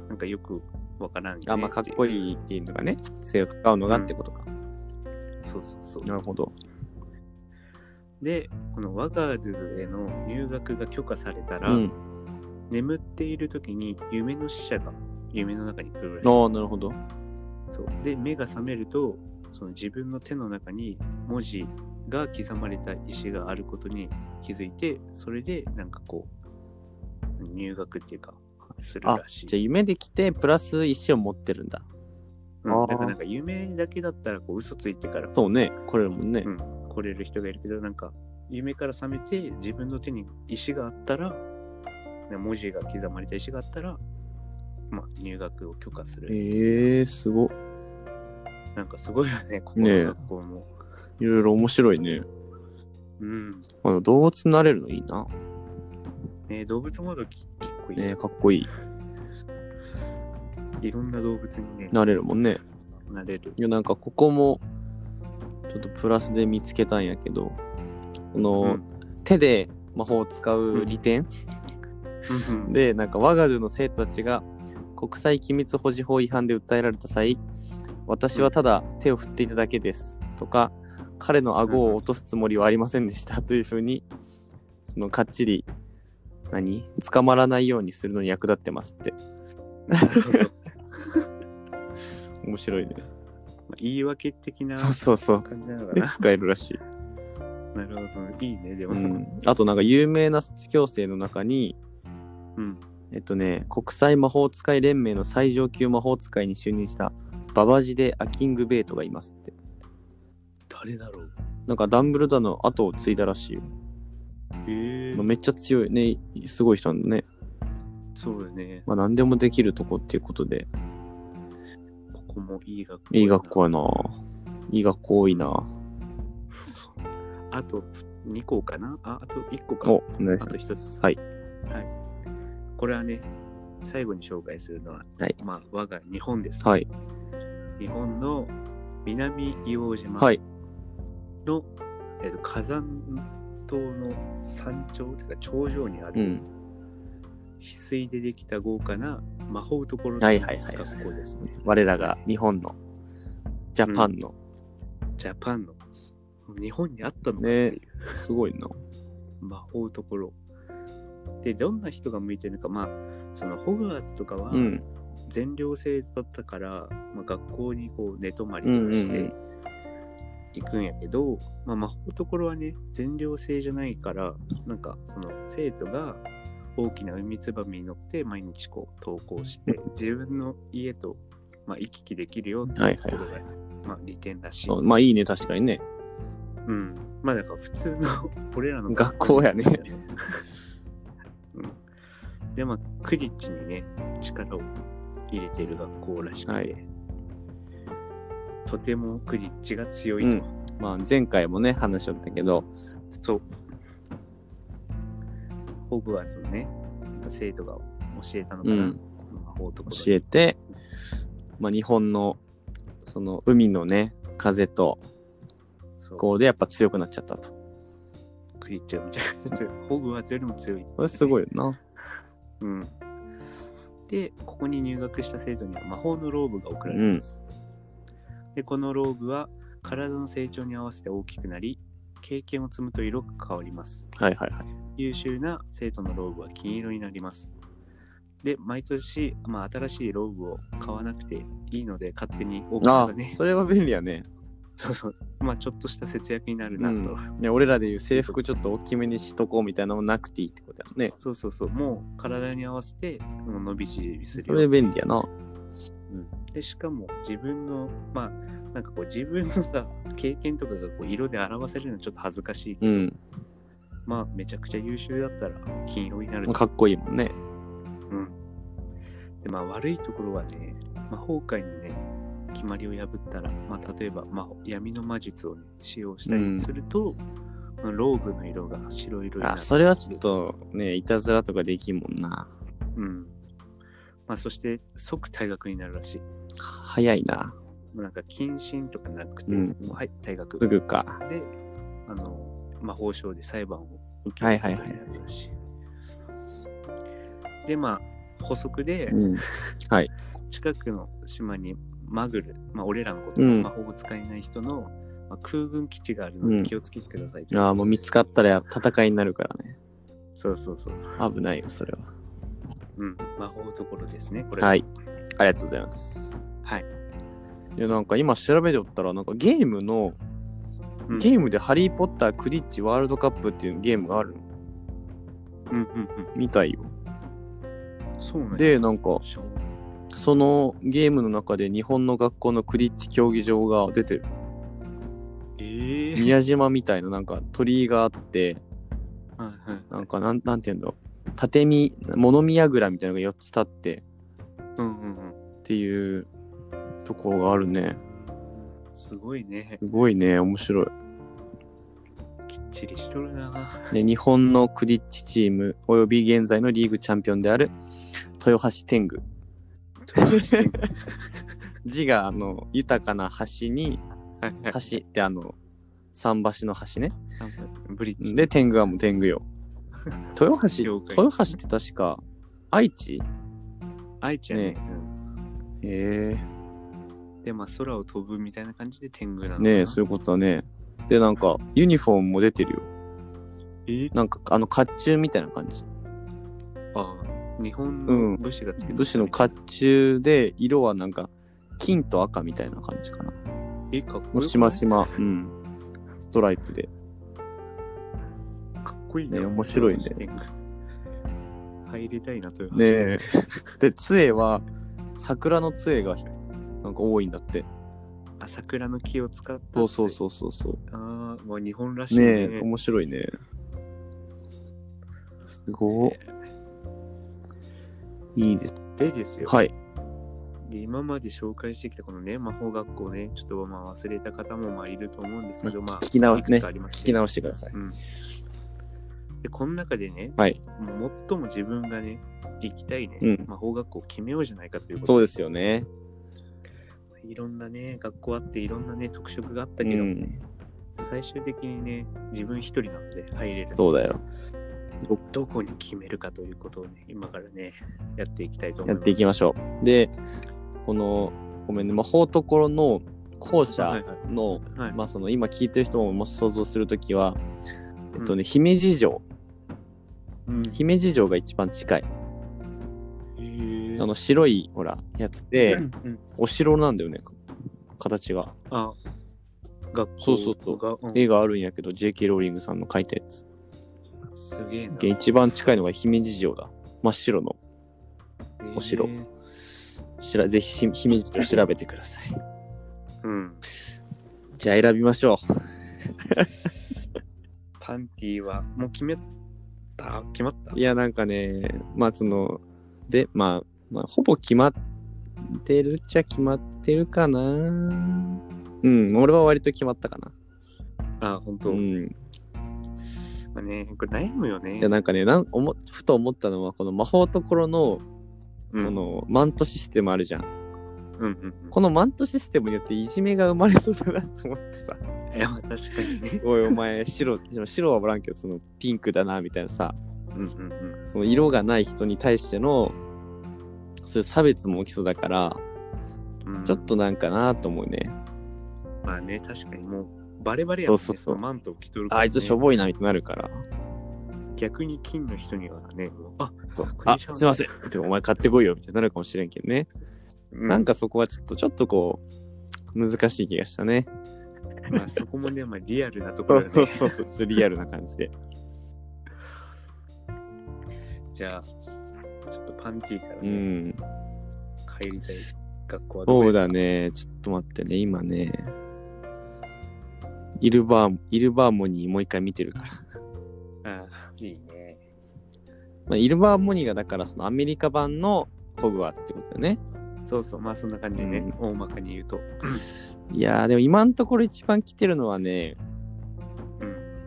なんかよくわからん、ね、 あ、まあかっこいいっていうのがね、杖を使うのがってことか。 うん、そうそうそう。 なるほど。 で、このワガードゥへの入学が許可されたら、うん、眠っている時に夢の使者が夢の中に来るらしい。 ああ、なるほど。 そうで、目が覚めると、その自分の手の中に文字が刻まれた石があることに気づいて、それでなんかこう入学っていうかするらしい。 あ、じゃあ夢で来てプラス石を持ってるんだ。 うん、だからなんか夢だけだったらこう嘘ついてからそうね、来れるもんね。 うん、来れる人がいるけど、なんか夢から覚めて自分の手に石があったら、文字が刻まれた石があったら、まあ入学を許可する。 ええー、すご。 なんかすごいよね、ここの学校も。 いろいろ面白いね。 うん。 あの動物になれるのいいな。 ね、動物モード結構いい。 ね、かっこいい。いろんな動物にね。 なれるもんね。 なれる。 いや、なんかここもちょっとプラスで見つけたんやけど、この、うん、手で魔法を使う利点、うん、で、なんかワガドゥの生徒たちが国際機密保持法違反で訴えられた際、私はただ手を振っていただけですとか、彼の顎を落とすつもりはありませんでしたというふうに、そのかっちり何捕まらないようにするのに役立ってますって。面白いね。 言い訳的なそうそうそう感じなのかな。 使えるらしい。 なるほど、いいね、でも、 うん。あとなんか有名な卒業生の中に、うん、えっとね、国際魔法使い連盟の最上級魔法使いに就任したババジデ・アキングベイトがいますって。 誰だろう。 なんかダンブルドアの後を継いだらしいよ。 へえ、 まあ、めっちゃ強いね、すごい人なんだね。 そうだね。 まあ何でもできるとこっていうことで。 ここもいい学校。 いい学校やな。いい学校多いな。 あとにこかなあ、あといっこか。 お、ナイス。 あとひとつ。 はい。 はい。これはね、最後に紹介するのは、 はい、 まあ、我が日本です、ね。 はい。 日本の南硫黄島の、 はい、 えーと、火山島の山頂というか頂上にある、うん、翡翠でできた豪華な魔法ところの学校ですね。はいはいはい、 我らが日本のジャパンの、 うん、ジャパンの日本にあったのかっていう、ね、 すごいな魔法ところで、どんな人が向いてるのか、まあそのホグワーツとかは全寮制だったから、うんまあ、学校にこう寝泊まりとかして行くんやけど、うんうんうんまあ、魔法ところはね全寮制じゃないから、なんかその生徒が大きな海ツバメに乗って毎日こう登校して自分の家と、まあ、行き来できるよっていうところが、はいはいはいまあ、利点らしい。 まあいいね、確かにね。 うん。まあだから普通の俺らの学校やね。 うん。でまあクリッチにね力を入れている学校らしくて、はい、とてもクリッチが強いと。うん、 まあ前回もね話しとったけど、 そうホグワーツのね生徒が教えたのかな、うん、この魔法ところ教えて、まあ日本のその海のね風とこうでやっぱ強くなっちゃったと。 クリッチはめちゃくちゃ強い。ホグワーツよりも強い、ね。 これすごいよな。 うん。で、ここに入学した生徒には魔法のローブが贈られます。うん、で、このローブは体の成長に合わせて大きくなり、経験を積むと色が変わります。 はいはいはい。 優秀な生徒のローブは金色になります。で、毎年、まあ、新しいローブを買わなくていいので、勝手に大きさがね。 ああ、それは便利やね。 そうそう。まあちょっとした節約になるなと。うん、 いや俺らでいう制服ちょっと大きめにしとこうみたいなのもなくていいってことだよね。 そうそうそう。もう体に合わせてもう伸び縮みするよ。 それ便利やな。 うん。で、しかも自分の、まあなんかこう自分のさ、経験とかがこう色で表せるのはちょっと恥ずかしいけど、うん、まあめちゃくちゃ優秀だったら金色になる。 かっこいいもんね。 うん。で、まあ悪いところはね、魔法界にね、決まりを破ったら、まあ、例えば、まあ、闇の魔術を、ね、使用したりすると、うん、 ローブの色が白色になって、 あ、それはちょっとね、いたずらとかできんもんな。 うん。まあ、そして即退学になるらしい。 早いな。 もうなんか謹慎とかなくて、 うんもうはい、退学。 すぐか。 で、あの、魔法省で裁判を受けはるいはいはい。 らしい。で、まあ、補足で、 うん。はい。 近くの島にマグル、まあ、俺らのこと、 うん魔法を使えない人の、まあ、空軍基地があるので気をつけてください、 ああ、もう見つかったら戦いになるからね。 そうそうそう。 危ないよ、それは。 うん、魔法どころですね、これ。 はい。ありがとうございます。 はい。 で、なんか今調べておったら、なんかゲームの、 うん、 ゲームでハリー・ポッタークディッチワールドカップっていうゲームがあるの。 うんうんうん。 みたいよ。 そうなんで、なんか、 しょそのゲームの中で日本の学校のクディッチ競技場が出てる。 えー、 宮島みたいななんか鳥居があって、 はいはい、 なんかなん、なんていうんだろう。縦見、物見櫓みたいなのがよっつ立って、 うんうんうん。 っていうところがあるね。 すごいね。 すごいね、面白い。 きっちりしとるな。 で、日本のクディッチチーム、および現在のリーグチャンピオンである豊橋天狗。字があの豊かな橋に、 はいはい、 橋ってあの桟橋の橋ね。 ブリッジで、天狗はもう天狗よ。豊橋、豊橋って確か愛知愛知やね。 ねへえ。 で、まあ空を飛ぶみたいな感じで天狗なのかな。 ねえ、そういうことだね。で、なんかユニフォームも出てるよ。 えなんかあの甲冑みたいな感じ。 ああ、日本の武士がつけてる、 武士の甲冑で色はなんか金と赤みたいな感じかな。 え、かっこいい。 しましま、うん。ストライプで。 かっこいいね。 ね、面白いね。 入りたいなという。 ねえ。で、杖は桜の杖がなんか多いんだって。 あ、桜の木を使った。 そうそうそうそうそう。 ああ、もう日本らしいね。 ねえ、面白いね。すごい。いいです。 でですよ。 はい。 で今まで紹介してきたこのね、魔法学校ね、ちょっとまあ忘れた方もまあいると思うんですけど、まあ、 聞き直し、ね、 ね、 聞き直してください。 うん。で、この中でね、 はい。 もう最も自分がね、行きたいね、 うん、 魔法学校を決めようじゃないかということで。 そうですよね。 いろんなね、学校あっていろんなね、特色があったけど、うん、最終的にね、自分一人なので入れる。 そうだよ。 ど、どこに決めるかということをね、今からね、やっていきたいと思います。 やっていきましょう。で、この、ごめんね、魔法ところの校舎の、はいはい、まあその今聞いてる人ももし想像するときは、えっとね、うん、姫路城、うん。姫路城が一番近い。あの白いほらやつで、うんうん、お城なんだよね、形が。 あ、学校そうそうそう、うん、絵があるんやけど ジェイケー ローリングさんの描いたやつ。 すげえな。 一番近いのが姫路城だ。真っ白のお城。しらぜひ姫路城調べてください。 うん。 じゃあ選びましょう。 パンティはもう決めた決まった？ いやなんかね、まあそのでまあ。まあ、ほぼ決まってるっちゃ決まってるかな。うん、俺は割と決まったかな。 あ、本当。うん。まあね、これ悩むよね。 いや、なんかね、なん思ふと思ったのは、この魔法ところの、うん、このマントシステムあるじゃん。 うんうんうん、 このマントシステムによっていじめが生まれそうだなと思ってさ。 いや、確かにね。 おい、お前、白、白はおらんけど、そのピンクだな、みたいなさ。 うんうんうん。 その色がない人に対しての、そういう差別も起きそうだから、うん、ちょっとなんかなと思うね。 まあね、確かにもうバレバレやんね。そうそうそう、マントを着とるから、 ね、あいつしょぼいなみたいになるから。 逆に金の人にはね、もうあ、 そうあすいません。でもお前買ってこいよみたいになるかもしれんけどね。うん、なんかそこはちょっとちょっとこう難しい気がしたね。 まあそこもね、まあリアルなところで、ね。 そうそうそうそう、リアルな感じで。 じゃあ。ちょっとパンティーからね、 うん、 帰りたい学校はどこですか？ そうだね、ちょっと待ってね、今ね、イルバー、イルバーモニーもう一回見てるから。 ああ、いいね。 まあ、イルバーモニーがだからそのアメリカ版のホグワーツってことだよね。 そうそう、まあそんな感じね、うん、大まかに言うと。 いやー、でも今のところ一番来てるのはね、うん、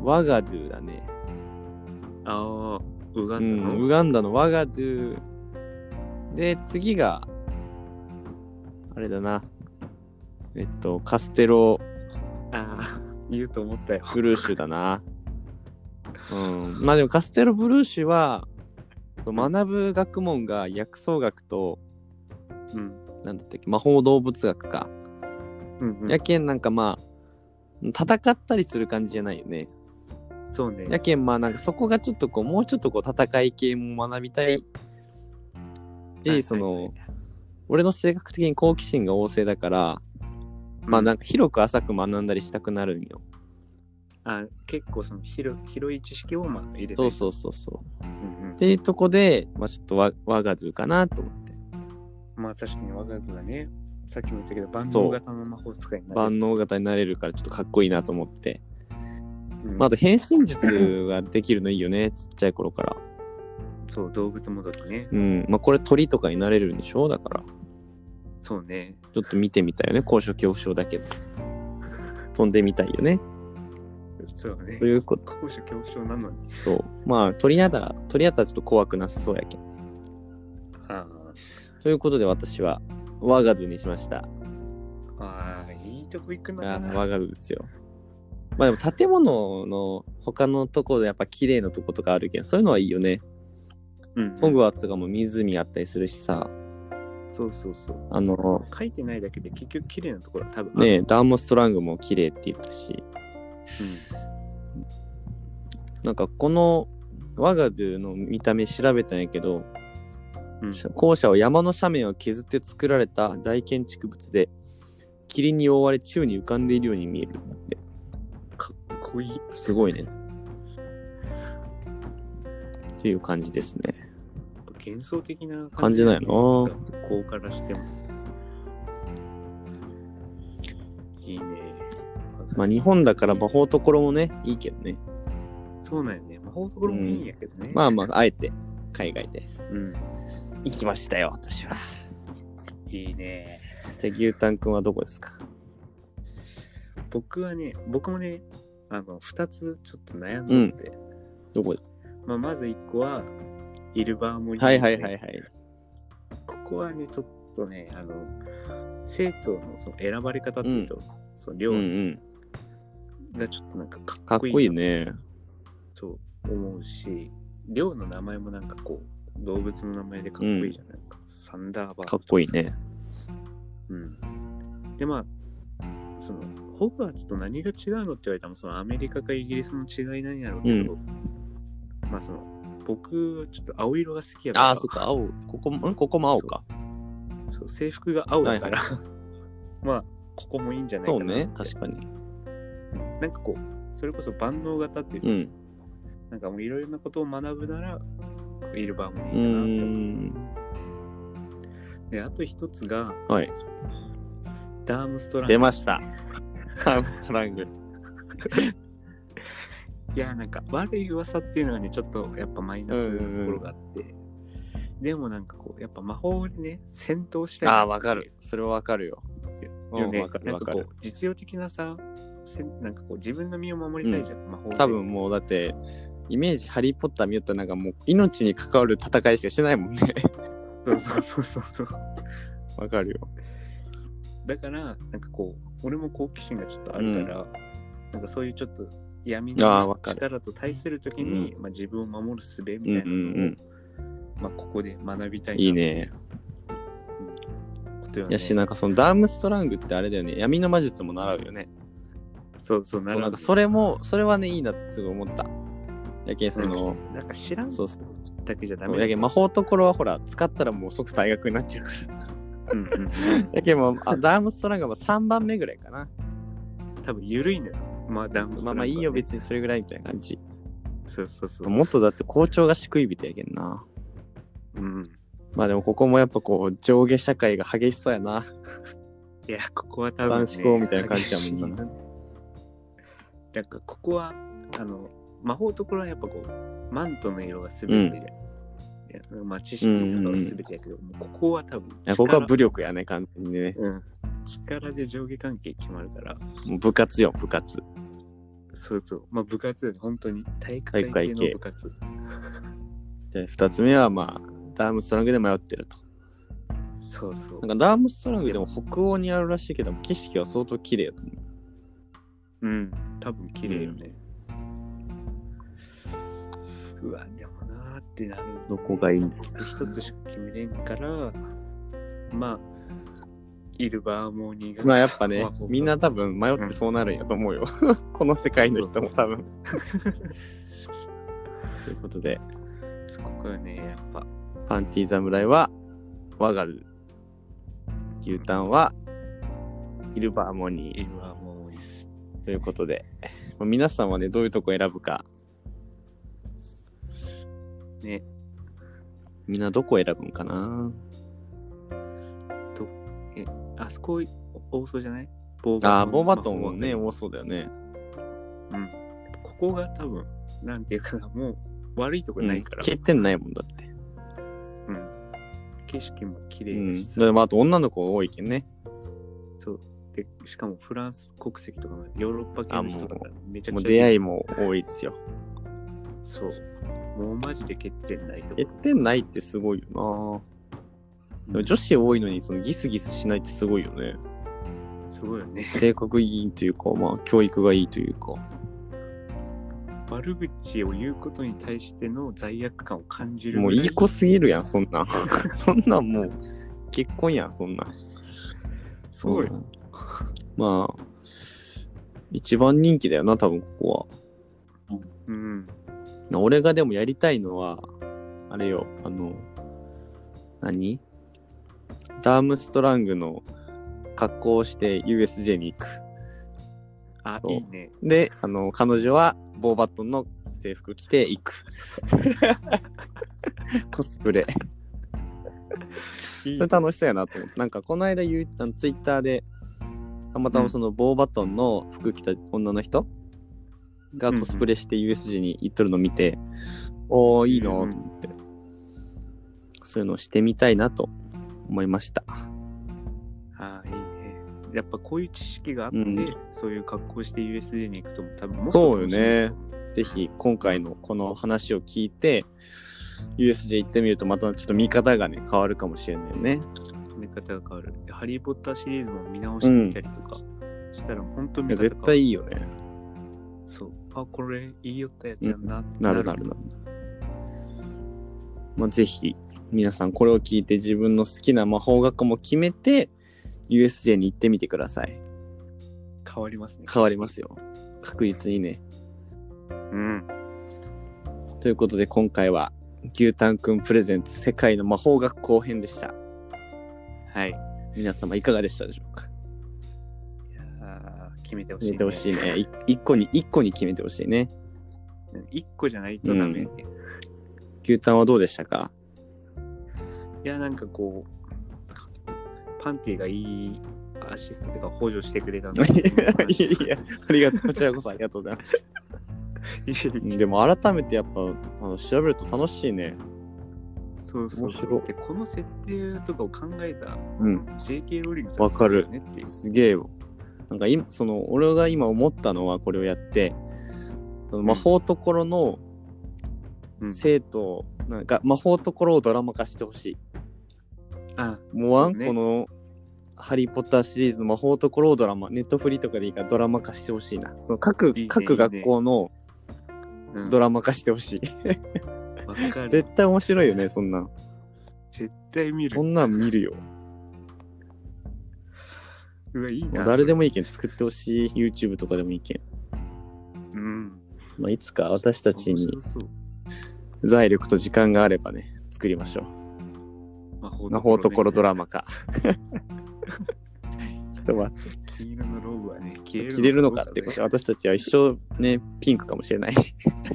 ワガドゥだね。 ああ、ウガンダの、 うん、ウガンダのワガドゥで、次があれだな、えっとカステロああ、言うと思ったよ。 ブルーシュだな。うん、まあでもカステロブルーシュは学ぶ学問が薬草学と、 うん、 なんだったっけ、魔法動物学か。 うんうん、 やけんなんかまあ戦ったりする感じじゃないよね。 そうね。 やけんまあなんかそこがちょっとこうもうちょっとこう戦い系も学びたいし、はい、その、はいはい、俺の性格的に好奇心が旺盛だから、うん、まあなんか広く浅く学んだりしたくなるんよ。 あ、結構その 広, 広い知識をまあ入れて、 そうそうそうそう、うんうん、っていうとこでまあちょっとワワガドゥかなと思って。 まあ確かにワガドゥはね、さっきも言ったけど万能型の魔法使いになれる。 万能型になれるからちょっとかっこいいなと思って。うん、まあ、あと変身術ができるのいいよね、ちっちゃい頃から。 そう、動物もどきね。 うん、まあこれ鳥とかになれるんでしょ、だから。 そうね。 ちょっと見てみたいよね、高所恐怖症だけど。飛んでみたいよね。 そうね。 ということ。 高所恐怖症なのに。 そう。まあ鳥やったら、鳥やったらちょっと怖くなさそうやけん。 ああ。 ということで私はワガドゥにしました。 ああ、いいとこ行くな。 あワガドゥですよ。まあでも建物の他のところでやっぱ綺麗なとことかあるけど、そういうのはいいよね。うん、うん。ホグワーツとかも湖あったりするしさ。 そうそうそう。 あの、 書いてないだけで結局綺麗なところは多分ある。ねえ、ダーモストラングも綺麗って言ったし。うん。なんかこのワガドゥの見た目調べたんやけど、うん、校舎は山の斜面を削って作られた大建築物で、霧に覆われ宙に浮かんでいるように見えるんだって。 かっこいい。 すごいね。っていう感じですね。 幻想的な感じないな。こうからしても。いいね。 まあ日本だから魔法ところもね、いいけどね。 そうなんよね。魔法ところもいいんやけどね。 うん、まあまあ、あえて海外で。 うん。 行きましたよ、私は。 いいね。 じゃあ牛タンくんはどこですか？ 僕はね、僕もね、あの二つちょっと悩んでて、うん、 どこで？ まあまず一個はイルバーモニー、 ね。はいはいはいはい。 ここはねちょっとね、あの生徒のその選ばれ方っていうと、うん、その寮がちょっとなんかかっこいい。 かっこいいね。 そう思うし、寮の名前もなんかこう。動物の名前でかっこいいじゃない、うん、かサンダーバードかっこいいね。 うんでまあそのホグワーツと何が違うのって言われたらそのアメリカかイギリスの違いなんやろうけど、うん、まあその僕ちょっと青色が好きやから。 ああそっか青ここもここも青か。 そう、そう制服が青だから、はいはい、まあここもいいんじゃないかな。 そうね確かに。 なんかこうそれこそ万能型っていうか、うん、なんかもういろいろなことを学ぶならイルバーもいいかなって思う。で、あと一つが、 はい、 ダームストラング。 出ました。ダームストラング。 いや、なんか悪い噂っていうのはね、ちょっとやっぱマイナスなところがあって、でもなんかこう、やっぱ魔法でね、戦闘したい。 ああ、わかる。それはわかるよ。 よね、わかるわかる。なんかこう、実用的なさ、なんかこう、自分の身を守りたいじゃん、うん、魔法で。 多分もうだって、イメージハリーポッター見よったらなんかもう命に関わる戦いしかしてないもんね。 そうそうそうそうそう。 わかるよ。 だからなんかこう俺も好奇心がちょっとあるから、うん、なんかそういうちょっと闇の力と対するときに、うん、まあ、自分を守る術みたいなのを、うんうんうん、まあ、ここで学びたいな。 いいね。うん、いやしなんかそのダームストラングってあれだよね。闇の魔術も習うよね。 そうそう習う。 なんかそれもそれはねいいなってすごい思った。やけんその、 うん、なんか知らんそうそうそうだけじゃダメだ。 やけん魔法ところはほら使ったらもう即退学になっちゃうからうんうん、うん、やけんもうダームストラングはさんばんめぐらいかな。 多分緩いのよ。まあダームストラング、ね、 まあまあいいよ別にそれぐらいみたいな感じ。 そうそうそう。 もっとだって校長が宿い人やけんな。 うんまあでもここもやっぱこう上下社会が激しそうやな。 いやここは多分、ね、 男子校みたいな感じやもんな。 なんかここはあの魔法ところはやっぱこうマントの色がすべてで、うん、まあ知識の方がすべてやけど、うんうんうん、ここは多分いやここは武力やね完全にね、 うん、力で上下関係決まるからもう部活よ部活。 そうそう。まあ部活よね、本当に。体育会系の部活。 で、二つ目はまあ、ダームストラングで迷ってると。 そうそう。 なんかダームストラングでも北欧にあるらしいけど、景色は相当綺麗だと思う。うん、多分綺麗よね。うん、うわ、でもなーってなる。 どこがいいんですか？ 一つしか決めれんから、まあ、イルバーモニーが。 まあやっぱね、みんな多分迷ってそうなるんやと思うよ。うん、この世界の人も多分。ということで、 ここはね、やっぱ。 パンティ侍はワガル。牛タンはイルバーモニー。 イルバーモニー。 ということで、皆さんはね、どういうとこ選ぶか。 ね。 みんなどこ選ぶんかな。 と、え、あそこ多そうじゃない？ ボーバトン。ああ、ボーバトンもね、多そうだよね。 うん。ここが多分、なんていうかな、もう悪いとこないから。 欠、うん、点ないもんだって。 うん。景色も綺麗だし、うん、あと女の子多いけんね。 そう。で、しかもフランス国籍とかヨーロッパ系の人とかめちゃくちゃ。もう出会いも多いですよ。 そう。もうマジで欠点ないと。 欠点ないってすごいよな。でも女子多いのにそのギスギスしないってすごいよね。 すごいよね。 性格いいというか、まあ教育がいいというか。 悪口を言うことに対しての罪悪感を感じる。 もういい子すぎるやん、そんなん。そんなんもう結婚やん、そんなん。 そうよ。うん、 まあ、一番人気だよな、多分ここは。 うん。 俺がでもやりたいのは、あれよ、あの、何？ダームストラングの格好をして ユーエスジェー に行く。 あ、いいね。 で、あの、彼女はボーバットンの制服着て行く。コスプレ。それ楽しそうやなと思って。なんかこの間言う、あのツイッターで、たまたまそのボーバットンの服着た女の人がコスプレして ユーエスジェー に行っとるのを見て、うんうん、おー、いいなと思って、うんうん。そういうのをしてみたいなと思いました。 ああ、いいね。やっぱこういう知識があって、うん、そういう格好して ユーエスジェー に行くと多分もっと楽しい。そうよね。 ぜひ今回のこの話を聞いて ユーエスジェー 行ってみるとまたちょっと見方がね変わるかもしれないよね。 見方が変わる。ハリーポッターシリーズも見直してみたりとかしたら本当に見方が変わる。 絶対いいよね。 そう。あ、これいいよったやつやんな、うん、 なるなるなる。まあ、ぜひ皆さんこれを聞いて自分の好きな魔法学科も決めて ユーエスジェー に行ってみてください。 変わりますね。 変わりますよ。確実にね。 うん。 ということで今回は牛タンくんプレゼンツ世界の魔法学校編でした。 はい。 皆様いかがでしたでしょうか。 いや決めてほしい、ね。 決めてほしいね。一個に一個に決めてほしいね。 一個じゃないとダメ、ね。うん、 牛タンはどうでしたか。 いやなんかこうパンティがいいアシストとか補助してくれたんだけど。いやいやありがとう、こちらこそありがとうございます。でも改めてやっぱあの調べると楽しいね。 そうそうそう。でこの設定とかを考えた、 うん、 ジェーケー ローリングさんわかる。すげえよ。なんか今その俺が今思ったのはこれをやってその魔法ところの生徒、うん、なんか魔法ところをドラマ化してほしい。 あ、 もう、ね、このハリーポッターシリーズの魔法ところをドラマ、ネットフリとかでいいからドラマ化してほしいな。その各いい、ね、各学校のドラマ化してほしい。 わ、うん、かる。 絶対面白いよね、そんなん。 絶対見る。 そんなん見るよ。 うわ、いいな。 誰でもいいけん作ってほしい。YouTube とかでもいいけん。 うん。 まあ、いつか私たちに財力と時間があればね、作りましょう。魔法ところドラマか。ちょっと待って。 黄色のローブはね、消えるのか、ね、 着れるのかってこと。私たちは一生ね、ピンクかもしれない。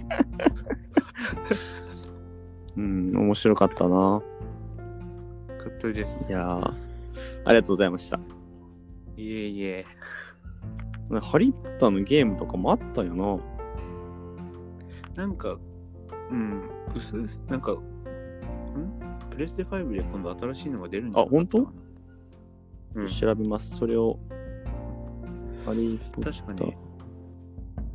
うん、面白かったな。 よかったです。 いやー、ありがとうございました。 いえいえ。 ハリーポッターのゲームとかもあったよな。 なんか、うん、うすなんか、んプレステファイブで今度新しいのが出るんじゃないかな。 あ、本当？ うん、 調べます。それを。ハリーポッター。 確かに。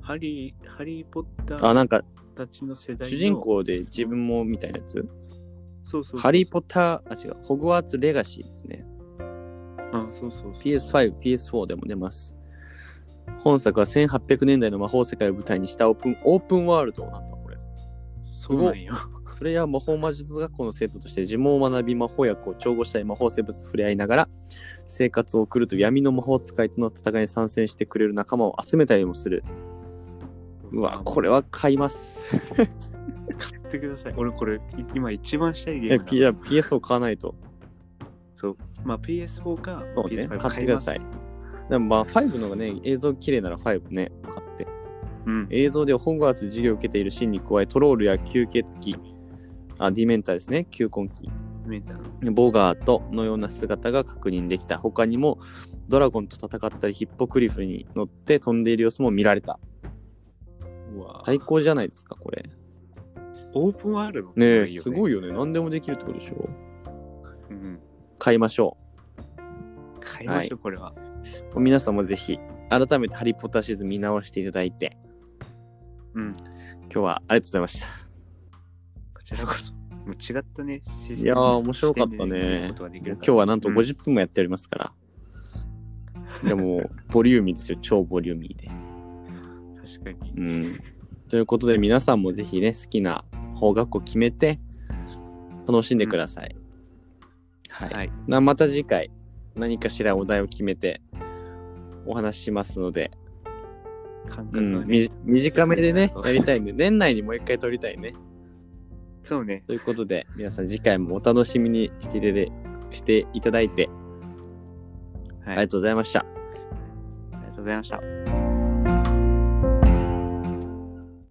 ハリー、ハリー・ポッターあ、なんか、 たちの世代の主人公で自分もみたいなやつ。 そうそうそう。 ハリー・ポッター、あ、違う、ホグワーツ・レガシーですね。 あ、そうそうそう。 ピーエスファイブ、ピーエスフォー でも出ます。本作はせんはっぴゃくねんだいの魔法世界を舞台にしたオープン、オープンワールドなんだ、これ。 そうなんよ。 プレイヤーは魔法魔術学校の生徒として呪文を学び、魔法薬を調合したり魔法生物と触れ合いながら生活を送ると闇の魔法使いとの戦いに参戦してくれる仲間を集めたりもする。うわ、これは買います。 買ってください。俺これ今一番したいゲームだ。 いや、ピーエスフォー 買わないと。 そう。まあ ピーエスフォー かそうね、 ピーエスファイブ買ってください。でもまあファイブのがね、映像綺麗ならファイブね、買って。 うん、 映像ではホグワーツ授業を受けているシーンに加え、トロールや吸血鬼、あ、ディメンターですね、球根鬼。 ディメンターのボガートのような姿が確認できた。他にもドラゴンと戦ったりヒッポクリフに乗って飛んでいる様子も見られた。 うわ最高じゃないですか、これ。 オープンワールドねえ、すごいよね。何でもできるってことでしょ。 うん、 買いましょう。買いましょう、はい、これは。 皆さんもぜひ、改めてハリーポッターシリーズ見直していただいて。 うん。 今日はありがとうございました。 こちらこそ。もう違ったね、システム。 いやー、面白かったね。今日はなんとごじゅっぷんもやっておりますから。うん、でも、ボリューミーですよ。超ボリューミーで。 確かに。 うん。ということで、皆さんもぜひね、好きな法学校決めて、楽しんでください。うん、はい。はい、なまた次回、何かしらお題を決めて、お話ししますので、 感覚がね、 うん、短めでね、やりたいんで、年内にもう一回撮りたいね。 そうね。 ということで、皆さん次回もお楽しみにしていてしていただいて、はい、ありがとうございました。 ありがとうございました。